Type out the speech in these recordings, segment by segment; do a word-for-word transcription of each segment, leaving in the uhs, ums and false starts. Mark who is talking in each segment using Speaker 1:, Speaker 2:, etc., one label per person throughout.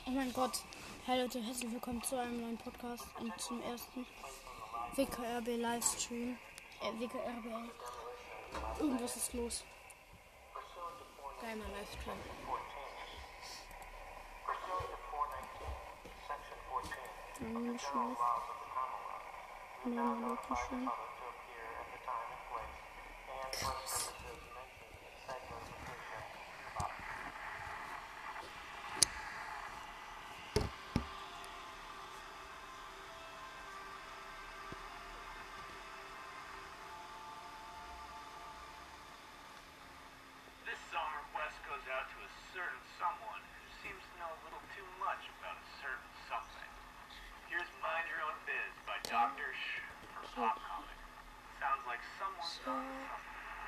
Speaker 1: Oh mein Gott. Hey Leute, herzlich willkommen zu einem neuen Podcast und zum ersten W K R B Livestream. Äh, W K R B. Irgendwas ist los.
Speaker 2: Geiler Livestream.
Speaker 1: Nein, nicht schön. Nein, wirklich schön. Krass.
Speaker 3: Out to a certain someone who seems to know a little too much about a certain something. Here's Mind Your Own Biz by Doctor Sh for Pop Comic. Sounds like someone's on something.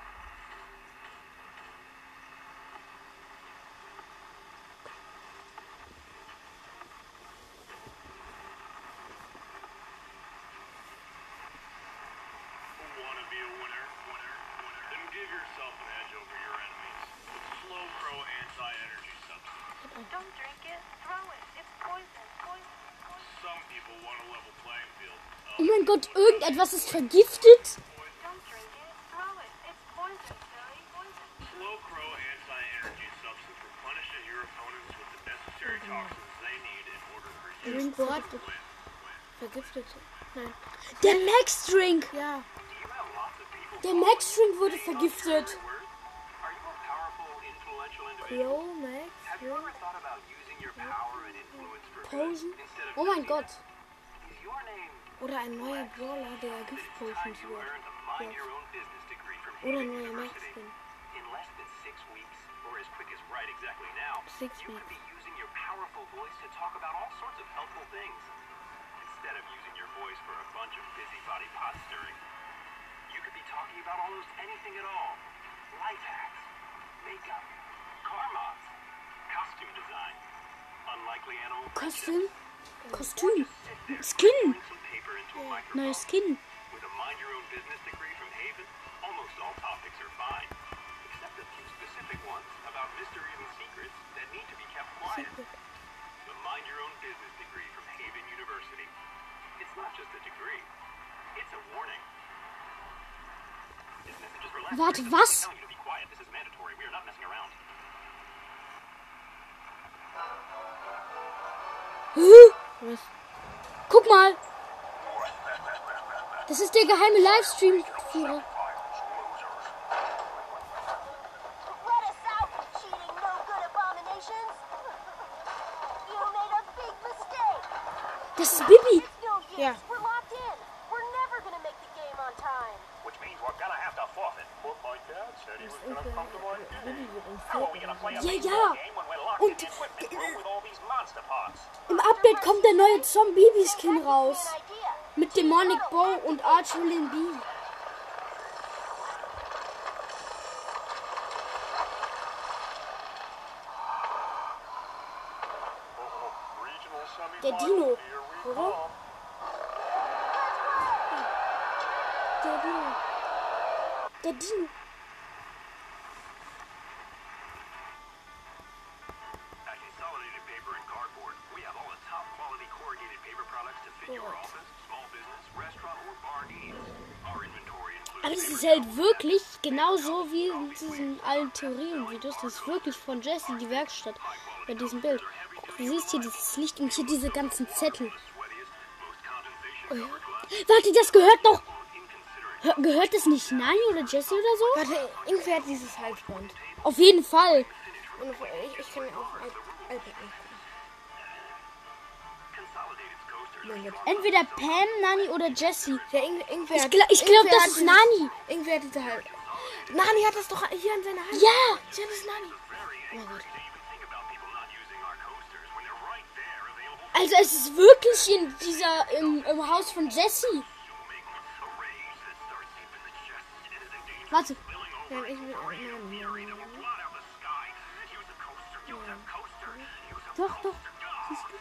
Speaker 3: Wanna be a winner? Winner? Winner? Then give yourself an edge over your enemies. Slow Crow anti-energy substance.
Speaker 4: Don't drink it, throw it. It's poison, poison, poison.
Speaker 3: Some people want a level playing field.
Speaker 1: Oh mein Gott, irgendetwas ist vergiftet.
Speaker 4: Don't drink it, throw it. It's poison, silly, poison.
Speaker 3: Slow Crow anti-energy substance replenishes your opponents with the necessary toxins they need in order for you
Speaker 1: Irgendwas
Speaker 3: to win.
Speaker 2: Vergiftet. Nein.
Speaker 1: Der Max Drink.
Speaker 2: Ja.
Speaker 3: Do you have lots of people?
Speaker 1: Der Max Drink wurde vergiftet.
Speaker 3: Are you a powerful, influential individual?
Speaker 2: Pro Max.
Speaker 3: Have you ever thought about using your power and influence for good
Speaker 1: Posen.
Speaker 3: instead of
Speaker 1: Oh mein Gott.
Speaker 3: Is your name
Speaker 2: Oder ein neuer Brawler, der Giftpotions
Speaker 3: you
Speaker 2: wird.
Speaker 3: earned a mind your own business degree from
Speaker 2: Oder
Speaker 3: Haven
Speaker 2: ein neuer Max
Speaker 3: University?
Speaker 2: Skin.
Speaker 3: In less than six weeks, or as quick as right exactly now,
Speaker 2: Six
Speaker 3: you could
Speaker 2: weeks.
Speaker 3: be using your powerful voice to talk about all sorts of helpful things. Instead of using your voice for a bunch of busybody pot stirring, you could be talking about almost anything at all. Life hacks, makeup, car mods, costume design, unlikely animal
Speaker 1: Kostüm.
Speaker 3: friendships.
Speaker 1: Kostüm.
Speaker 3: Sit there,
Speaker 1: Skin.
Speaker 3: pouring some paper into a
Speaker 1: Neuer
Speaker 3: microphone.
Speaker 1: Skin.
Speaker 3: With a mind your own business degree from Haven, almost all topics are fine, except a few specific ones about mysteries and secrets that need to be kept quiet. The mind your own business degree from Haven University. It's not just a degree, it's a warning. This message is for lessons.
Speaker 1: Warte,
Speaker 3: I'm
Speaker 1: was?
Speaker 3: telling you to be quiet. This is mandatory. We are not messing around.
Speaker 1: Huh?
Speaker 2: Was?
Speaker 1: Guck mal. Das ist der geheime Livestream-Führer.
Speaker 4: Let us out, cheating, no good abominations. You made a big mistake.
Speaker 1: Das ist Bibi.
Speaker 4: It's no use.
Speaker 2: Yeah.
Speaker 4: We're locked in. We're never gonna make the game on time.
Speaker 3: Which means we're gonna have to forfeit. But my dad said he was gonna come to my
Speaker 2: Bibi wird
Speaker 3: How are we gonna play a
Speaker 1: Ja,
Speaker 3: baseball
Speaker 1: ja.
Speaker 3: game when we're locked
Speaker 1: Und
Speaker 3: in the equipment room with all these monster parts?
Speaker 1: im Update kommt der neue Zombie-Skin raus.
Speaker 4: An idea.
Speaker 1: Mit Demonic Bow und Archelin B. Der Dino, oder? Der Dino. Der Dino.
Speaker 3: At Consolidated Paper and Cardboard, we have all the top quality corrugated paper products to fit your office, small business, restaurant, or bar needs. Our inventory includes
Speaker 1: Aber es ist halt wirklich genauso wie in diesen alten Theorien-Videos. Das ist wirklich von Jesse, die Werkstatt, bei diesem Bild. Du siehst hier dieses Licht und hier diese ganzen Zettel. Oh ja. Warte, das gehört doch... Hör, gehört das nicht Nani oder Jesse oder so?
Speaker 2: Warte, irgendwie hat dieses Halsband.
Speaker 1: Auf jeden Fall.
Speaker 2: Und auf, ich, ich kann auf Al- iPad nicht gucken. Mein Gott.
Speaker 1: Entweder Pam, Nani oder Jesse.
Speaker 2: Ja, irgend, irgendwer
Speaker 1: Ich,
Speaker 2: hat-
Speaker 1: gl ich glaube,
Speaker 2: irgendwer
Speaker 1: das
Speaker 2: hat
Speaker 1: ist
Speaker 2: dieses-
Speaker 1: Nani.
Speaker 2: Irgendwer hat diese Halb... Nani hat das doch hier in seiner Hand.
Speaker 1: Ja.
Speaker 2: Ja, das ist Nani. Oh mein Gott.
Speaker 1: Also es ist wirklich in dieser, im, im Haus von Jesse. Warte.
Speaker 2: Nein, ich will... Nein, nein, nein.
Speaker 1: Doch, doch. Siehst du?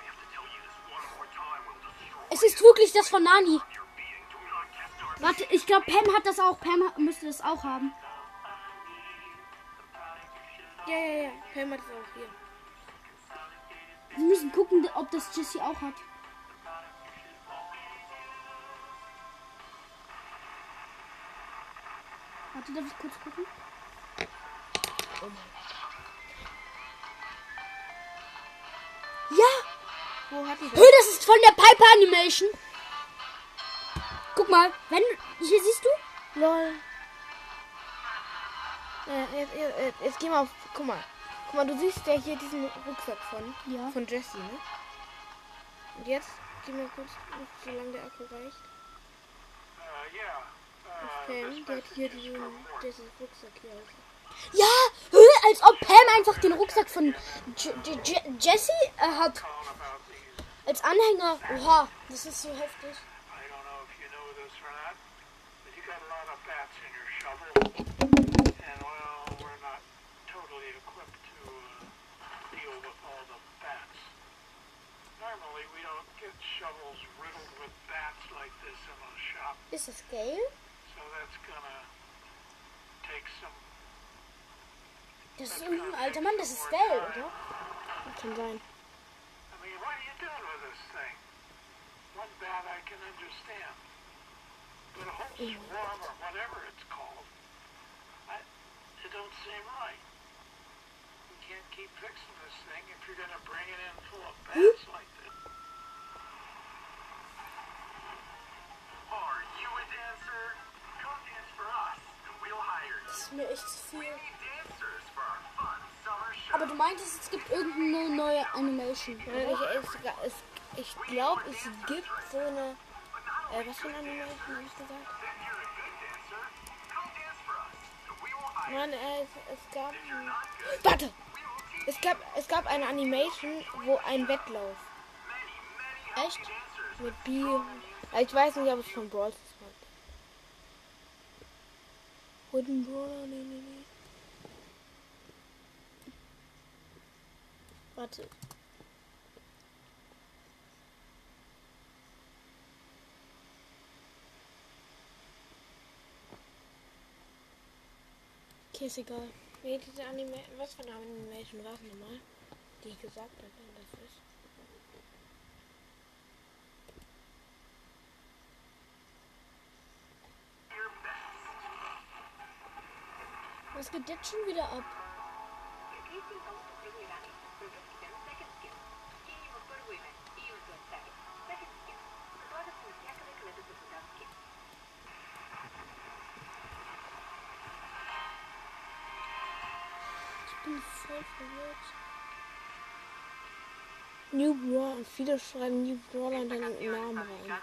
Speaker 1: Es ist wirklich das von Nani. Warte, ich glaube, Pam hat das auch. Pam ha- müsste das auch haben.
Speaker 2: Ja, ja, ja. Pam hat es auch hier.
Speaker 1: Wir müssen gucken, ob das Jessie auch hat. Warte, darf ich kurz gucken? Ja!
Speaker 2: Wo hat die
Speaker 1: Hö,
Speaker 2: das?
Speaker 1: das ist von der Piper Animation. Guck mal, wenn hier siehst du?
Speaker 2: Lol. Äh, jetzt, jetzt, jetzt geh mal auf. Guck mal. Guck mal, du siehst ja hier diesen Rucksack von,
Speaker 1: Ja.
Speaker 2: von Jessie, ne? Und jetzt geh mal kurz, solange der Akku reicht.
Speaker 3: Uh, yeah. Uh,
Speaker 2: Pam, der hat hier diesen, diesen Rucksack hier aus.
Speaker 1: Ja, hö, als ob Pam einfach den Rucksack von J J J Jessie äh, hat.
Speaker 3: calling about these.
Speaker 1: Als Anhänger. Oha, das ist so heftig.
Speaker 3: I don't know if you know this or not, but you got a lot of bats in your shovel. And, well, we're not totally equipped to uh, deal with all the bats. Normally, we don't get shovels riddled with bats like this in a shop,
Speaker 1: Ist das Gale?
Speaker 3: so that's gonna take some.
Speaker 1: Das ist irgendein alter Mann, das ist Gale, oder?
Speaker 2: Kann sein.
Speaker 3: I mean, what are you doing with this thing? One bat I can understand, but a whole swarm or whatever it's called, I, it don't seem right. You can't keep fixing this thing if you're gonna bring it in full of bats like this. Are you a dancer? Come dance for us, and we'll hire you.
Speaker 1: Das ist mir echt zu viel.
Speaker 3: Dancers for our fun summer show.
Speaker 1: Aber du meintest, es gibt irgendeine neue Animation.
Speaker 2: Nein, ich, es, es, ich glaube, es gibt so eine. Äh, was für eine Animation habe ich gesagt?
Speaker 3: If you're a good dancer, come dance for us, and we will hire
Speaker 2: Nein, äh, es, es gab. Warte! Es gab, es gab eine Animation, wo ein Wettlauf
Speaker 1: Echt?
Speaker 2: mit B. Ich weiß nicht, ob es von Brawl Stars war. Wooden Brawler? Nee, nee, nee.
Speaker 1: Warte. Okay, ist egal.
Speaker 2: Nee, diese Animation. Was für eine Animation war es nochmal? Die ich gesagt habe, das ist.
Speaker 1: Was geht jetzt schon wieder ab? Ich bin voll verwirrt.
Speaker 2: New Brawler. Viele schreiben New Brawler und dann einen Namen rein.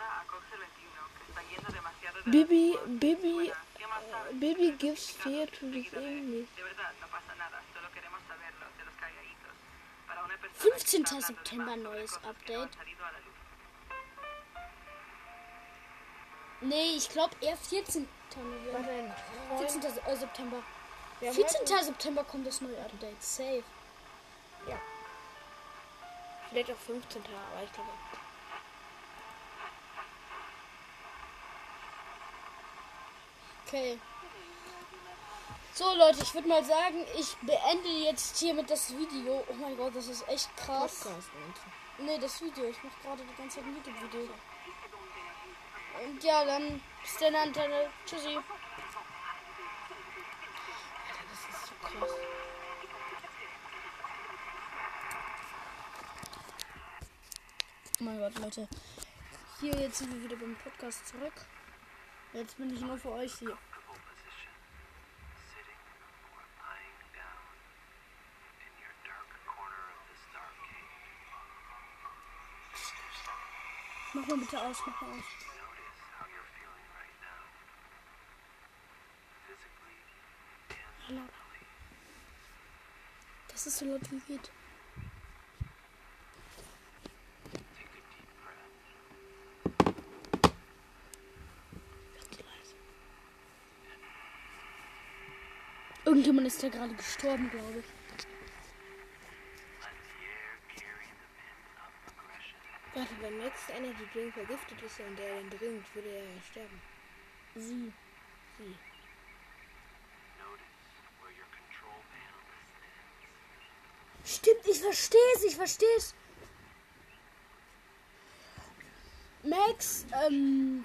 Speaker 2: Bibi, Bibi, äh, Bibi gives fear to the enemy.
Speaker 1: fünfzehnten September neues Update. Nee, ich glaube eher vierzehnten November. vierzehnten Se- äh, September.
Speaker 2: Wir haben
Speaker 1: vierzehnten September kommt das neue Update. Safe.
Speaker 2: heute- Vielleicht auch fünfzehnten aber ich glaube.
Speaker 1: Okay. So Leute, ich würde mal sagen, ich beende jetzt hiermit das Video. Oh mein Gott, das ist echt krass.
Speaker 2: Podcast.
Speaker 1: Nee, das Video. Ich mache gerade die ganze Zeit ein YouTube-Video. Und ja, dann bis dann, Antenne. Tschüssi.
Speaker 2: Das ist so krass.
Speaker 1: Oh mein Gott, Leute. Hier, jetzt sind wir wieder beim Podcast zurück. Jetzt bin ich nur für euch hier.
Speaker 3: comfortable position, sitting or lying down in your dark corner of this dark cave.
Speaker 1: Mach mal bitte aus, mach mal aus.
Speaker 3: Notice how you're feeling right now. Physically and
Speaker 1: Hallo. Das ist so laut wie geht.
Speaker 3: take a deep breath.
Speaker 1: Ganz leise. Irgendjemand ist da gerade gestorben, glaube ich.
Speaker 3: Let the air carry the wind of aggression.
Speaker 2: Warte, wenn Max Energy Drink vergiftet ist und der den trinkt, würde er ja sterben.
Speaker 1: Sie.
Speaker 2: Sie.
Speaker 3: Notice where your control panel is thin.
Speaker 1: Stimmt, ich verstehe es, ich verstehe es. Max, ähm,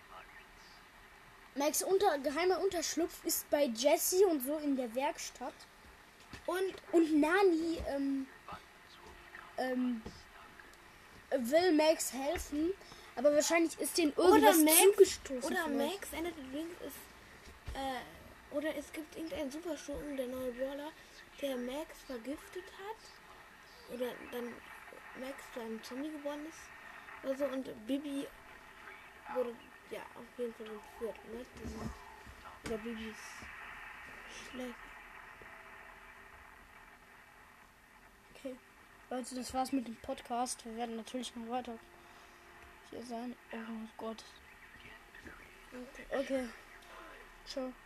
Speaker 1: Max unter, geheimer Unterschlupf ist bei Jessie und so in der Werkstatt.
Speaker 2: Und
Speaker 1: Und Nani, ähm, ähm, will Max helfen, aber wahrscheinlich ist den irgendwas
Speaker 2: Max-
Speaker 1: zugestoßen.
Speaker 2: oder
Speaker 1: vielleicht.
Speaker 2: Max Ende des Rings ist äh, oder es gibt irgendeinen Superschurken, der neue Brawler, der Max vergiftet hat oder dann Max zu einem Zombie geworden ist oder so und Bibi wurde ja auf jeden Fall entführt, ne? Das- Oder Bibi ist schlecht.
Speaker 1: Okay. Leute, das war's mit dem Podcast. Wir werden natürlich noch weiter hier sein. Oh mein Gott. Okay. Ciao.